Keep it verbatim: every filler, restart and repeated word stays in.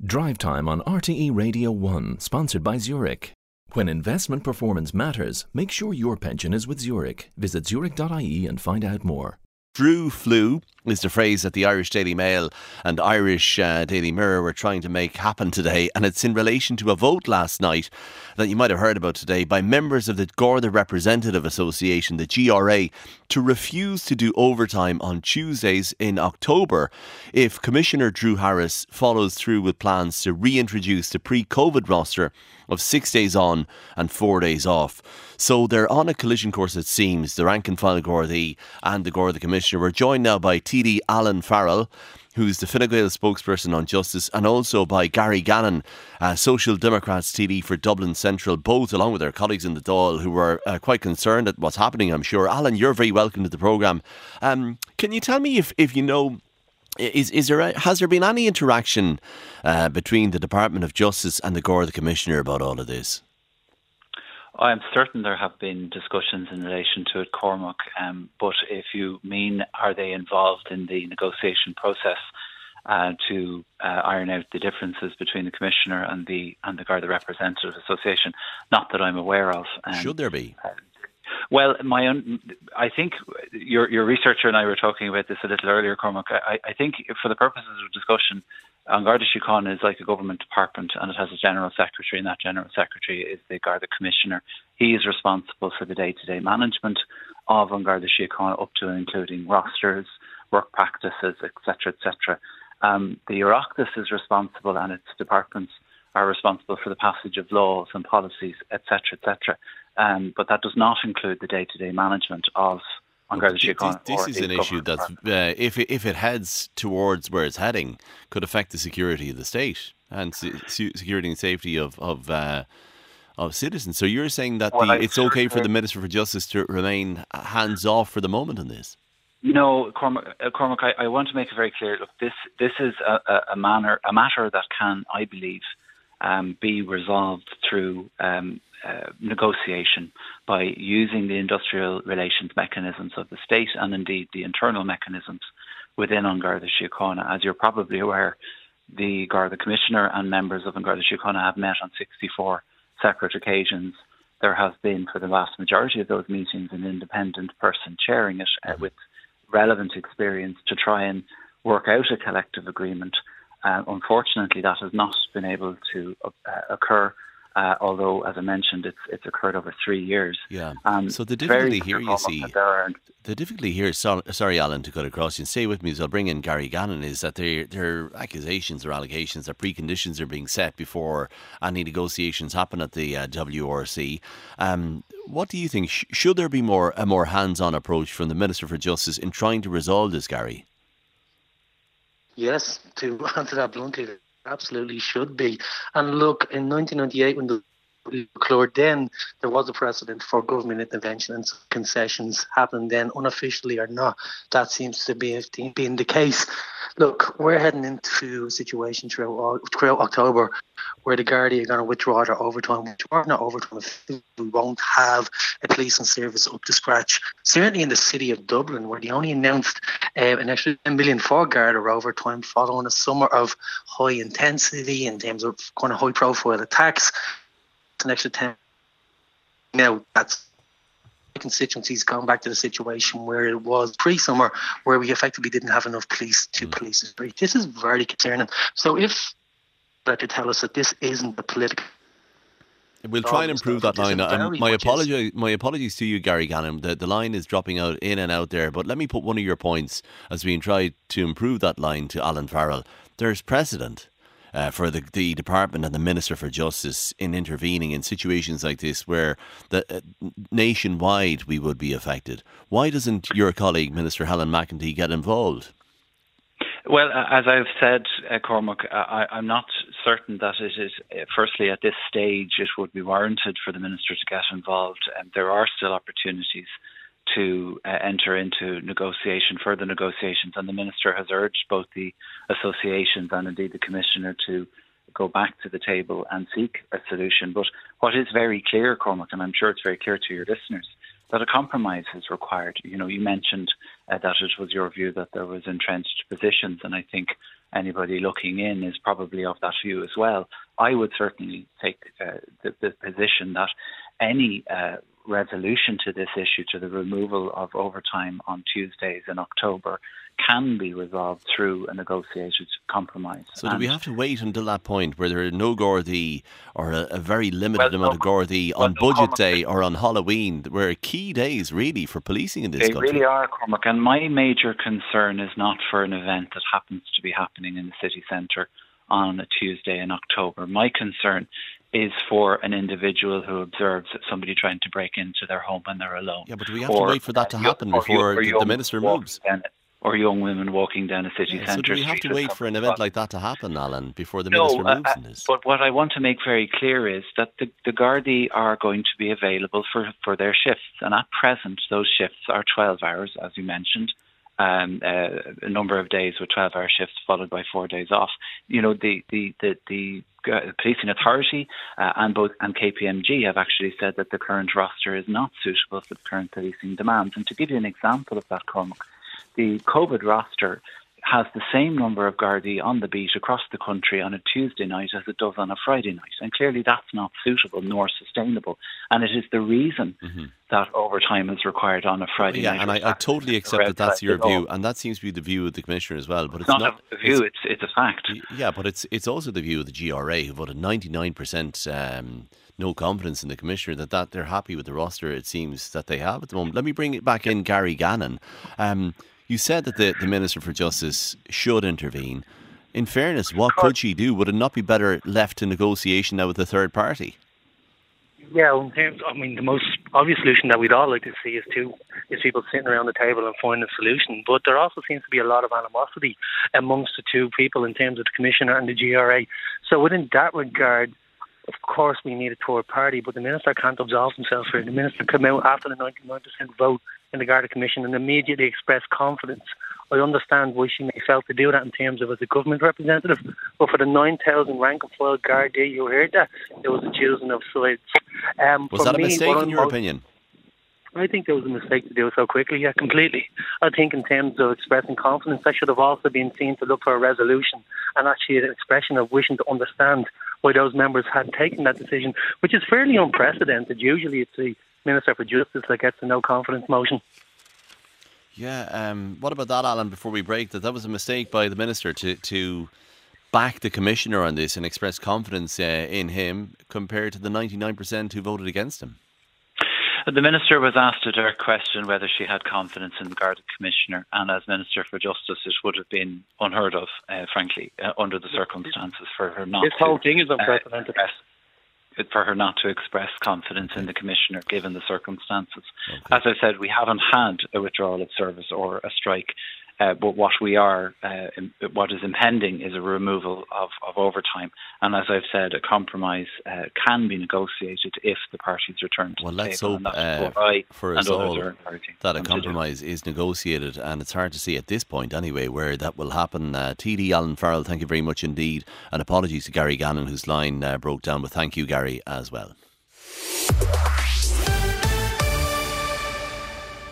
Drive Time on R T E Radio one, sponsored by Zurich. When investment performance matters, make sure your pension is with Zurich. Visit zurich dot I E and find out more. Drew flu is the phrase that the Irish Daily Mail and Irish uh, Daily Mirror were trying to make happen today, and it's in relation to a vote last night that you might have heard about today by members of the Garda Representative Association, the G R A, to refuse to do overtime on Tuesdays in October if Commissioner Drew Harris follows through with plans to reintroduce the pre-COVID roster of six days on and four days off. So they're on a collision course, it seems, the rank and file Gardaí and the Garda Commissioner. We're joined now by T D Alan Farrell, who's the Fine Gael spokesperson on justice, and also by Gary Gannon, uh, Social Democrats T D for Dublin Central, both along with their colleagues in the Dáil who were uh, quite concerned at what's happening, I'm sure. Alan, you're very welcome to the programme. Um, can you tell me if, if you know, Is is there a, has there been any interaction uh, between the Department of Justice and the Garda Commissioner about all of this? I'm certain there have been discussions in relation to it, Cormac, um, but if you mean are they involved in the negotiation process uh, to uh, iron out the differences between the Commissioner and the and the Garda Representative Association, not that I'm aware of. Um, Should there be? Uh, Well, my own, I think your your researcher and I were talking about this a little earlier, Cormac. I, I think for the purposes of discussion, An Garda Síochána is like a government department, and it has a general secretary, and that general secretary is the Garda Commissioner. He is responsible for the day-to-day management of An Garda Síochána, up to and including rosters, work practices, et cetera, et cetera. Um, the Oireachtas is responsible, and its departments are responsible for the passage of laws and policies, et cetera, et cetera. Um, but that does not include the day-to-day management of An Garda Síochána. This, this is an issue that, uh, if it, if it heads towards where it's heading, could affect the security of the state and se- security and safety of of, uh, of citizens. So you're saying that well, the, it's okay for the Minister for Justice to remain hands off for the moment on this? No, Cormac, uh, Cormac I, I want to make it very clear. Look, this this is a, a, a manner a matter that can, I believe, um, be resolved through Um, Uh, negotiation by using the industrial relations mechanisms of the state and indeed the internal mechanisms within An Garda Síochána. As you're probably aware, the Garda Commissioner and members of An Garda Síochána have met on sixty-four separate occasions. There has been, for the vast majority of those meetings, an independent person chairing it uh, with relevant experience to try and work out a collective agreement. Uh, unfortunately, that has not been able to uh, occur. Uh, although, as I mentioned, it's it's occurred over three years. Yeah. Um, so the difficulty here, you see, are, the difficulty here, so, sorry, Alan, to cut across you, and stay with me as I'll bring in Gary Gannon, is that their their accusations or allegations, their preconditions are being set before any negotiations happen at the uh, W R C. Um, what do you think? Sh- should there be more a more hands-on approach from the Minister for Justice in trying to resolve this, Gary? Yes, to answer that bluntly, absolutely should be. And look, in nineteen ninety-eight, when the declared, then there was a precedent for government intervention and concessions happening then, unofficially or not. That seems to be being the case. Look, we're heading into a situation throughout, throughout October where the Gardaí are going to withdraw their overtime, which are not overtime if we won't have a policing service up to scratch. Certainly in the city of Dublin, where they only announced uh, an extra ten million for Garda overtime following a summer of high intensity in terms of kind of high profile attacks. It's an extra ten. Now that's constituencies going back to the situation where it was pre-summer, where we effectively didn't have enough police to police the street. This is very concerning. So if that to tell us that this isn't a political, we'll try and improve that line. Um, my apologies, my apologies to you, Gary Gannon. The, the line is dropping out in and out there. But let me put one of your points as we try to improve that line to Alan Farrell. There's precedent Uh, for the, the Department and the Minister for Justice in intervening in situations like this where the, uh, nationwide we would be affected. Why doesn't your colleague, Minister Helen McEntee, get involved? Well, as I've said, uh, Cormac, I, I'm not certain that it is, uh, firstly, at this stage, it would be warranted for the Minister to get involved. And there are still opportunities to uh, enter into negotiation, further negotiations, and the Minister has urged both the associations and indeed the Commissioner to go back to the table and seek a solution. But what is very clear, Cormac, and I'm sure it's very clear to your listeners, that a compromise is required. You know, you mentioned uh, that it was your view that there was entrenched positions, and I think anybody looking in is probably of that view as well. I would certainly take uh, the, the position that any uh, resolution to this issue, to the removal of overtime on Tuesdays in October, can be resolved through a negotiated compromise. So do we have to wait until that point where there are no Gardaí or a, a very limited well, amount no, of Gardaí well, on no, Budget Cormac, Day or on Halloween, where key days really for policing in this they country? They really are, Cormac. And my major concern is not for an event that happens to be happening in the city centre on a Tuesday in October. My concern is for an individual who observes somebody trying to break into their home when they're alone. Yeah, but do we have or, to wait for that to happen or, before or the, the minister moves? Down, or young women walking down a city Yeah, centre so do we have street to wait for an event like that to happen, Alan, before the no, minister moves uh, in this? But what I want to make very clear is that the, the Gardaí are going to be available for, for their shifts. And at present, those shifts are twelve hours, as you mentioned. Um, uh, a number of days with twelve-hour shifts followed by four days off. You know, the the the, the uh, policing authority uh, and both and K P M G have actually said that the current roster is not suitable for the current policing demands. And to give you an example of that, Cormac, the COVID roster has the same number of Gardaí on the beat across the country on a Tuesday night as it does on a Friday night. And clearly that's not suitable nor sustainable. And it is the reason mm-hmm. that overtime is required on a Friday yeah, night. Yeah, and I, I totally accept that that's your view. And that seems to be the view of the Commissioner as well. But it's, it's not, not a view, it's, it's, it's a fact. Yeah, but it's it's also the view of the G R A, who voted ninety-nine percent um, no confidence in the Commissioner, that, that they're happy with the roster, it seems, that they have at the moment. Let me bring it back in, Gary Gannon. Um, You said that the, the Minister for Justice should intervene. In fairness, what could she do? Would it not be better left to negotiation now with the third party? Yeah, in terms, I mean, the most obvious solution that we'd all like to see is two is people sitting around the table and finding a solution. But there also seems to be a lot of animosity amongst the two people in terms of the Commissioner and the G R A. So within that regard, of course, we need a third party, but the Minister can't absolve himself for it. The Minister came out after the ninety-nine percent vote in the Garda Commission and immediately expressed confidence. I understand why she may fail to do that in terms of as a government representative, but for the nine thousand rank and file Gardaí who heard that, it was a choosing of sides. Um, was that a me, mistake in your most, opinion? I think there was a mistake to do it so quickly, yeah, completely. I think in terms of expressing confidence, that should have also been seen to look for a resolution and actually an expression of wishing to understand why those members had taken that decision, which is fairly unprecedented. Usually it's the Minister for Justice that gets the no confidence motion. Yeah, um, what about that, Alan, before we break, that that was a mistake by the Minister to, to back the Commissioner on this and express confidence uh, in him compared to the ninety-nine percent who voted against him? The Minister was asked a direct question whether she had confidence in the Garda Commissioner, and as Minister for Justice it would have been unheard of, uh, frankly, uh, under the circumstances for her not this to... This whole thing is unprecedented. Uh, for her not to express confidence in the Commissioner given the circumstances. Okay. As I said, we haven't had a withdrawal of service or a strike, uh, but what we are, uh, what is impending is a removal of, of overtime. And as I've said, a compromise uh, can be negotiated if the parties return to well, the let's table. hope uh, for us all that a compromise is negotiated, and it's hard to see at this point anyway where that will happen. Uh, T D Alan Farrell, thank you very much indeed, and apologies to Gary Gannon whose line uh, broke down, but thank you, Gary, as well.